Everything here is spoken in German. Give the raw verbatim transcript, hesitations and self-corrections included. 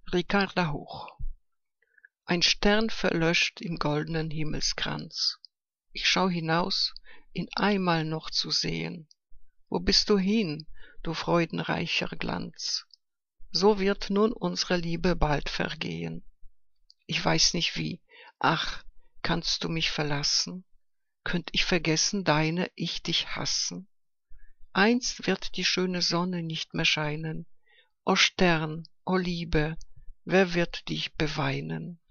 Ricarda Hoch. Ein Stern verlöscht im goldenen Himmelskranz. Ich schau hinaus, ihn einmal noch zu sehen. Wo bist du hin, du freudenreicher Glanz? So wird nun unsere Liebe bald vergehen. Ich weiß nicht wie, ach, kannst du mich verlassen? Könnt ich vergessen, deine, ich dich hassen? Einst wird die schöne Sonne nicht mehr scheinen. O Stern, o Liebe, wer wird dich beweinen?